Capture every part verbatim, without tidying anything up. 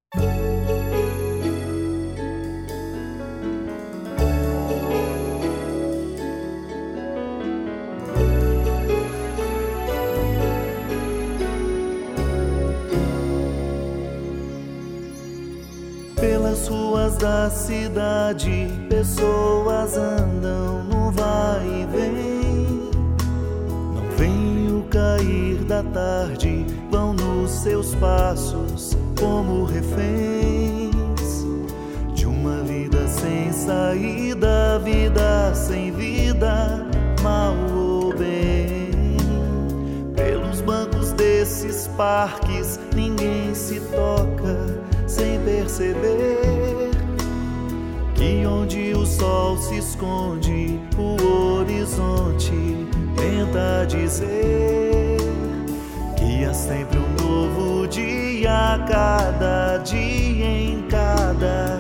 Pelas ruas da cidade, pessoas andam no vai e vem. Não veem o cair da tarde, vão nos seus passos como reféns de uma vida sem saída, vida sem vida, mal ou bem. Pelos bancos desses parques, ninguém se toca sem perceber que onde o sol se esconde, o horizonte tenta dizer que há sempre um novo dia, a cada dia em cada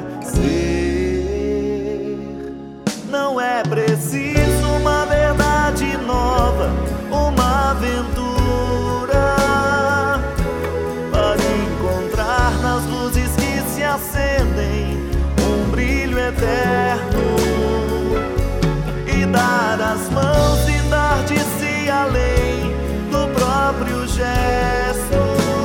ser. Não é preciso uma verdade nova, uma aventura acendem um brilho eterno, e dar as mãos e dar de si além do próprio gesto,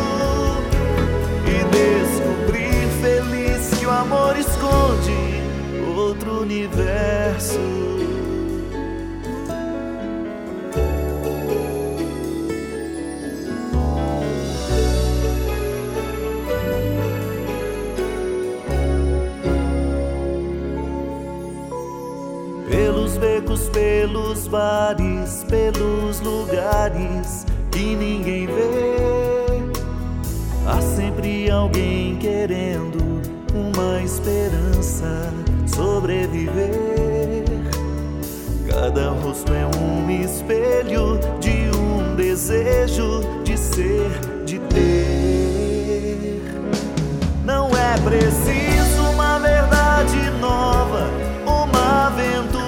e descobrir feliz que o amor esconde outro universo. Pelos becos, pelos bares, pelos lugares que ninguém vê, há sempre alguém querendo uma esperança sobreviver. Cada rosto é um espelho de um desejo de ser, de ter. Não é preciso uma verdade nova, uma aventura,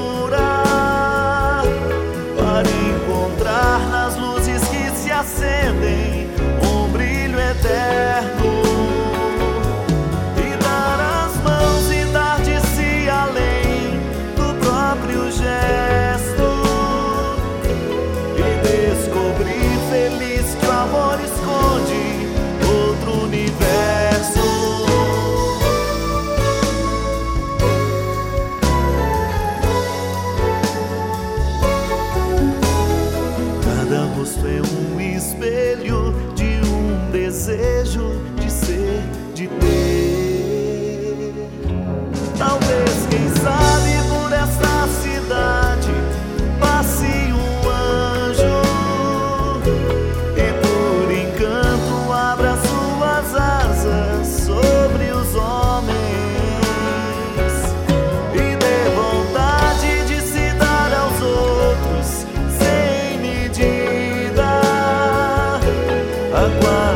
para encontrar nas luzes que se acendem um brilho eterno, e dar as mãos e dar de si além do próprio gesto, e descobrir feliz que o amor esconde outro universo. Cada rosto é um espelho de um desejo de ser, de ter. Talvez, quem sabe, por esta cidade passe um anjo, e por encanto abra suas asas sobre os homens, e dê vontade de se dar aos outros sem medida. Agora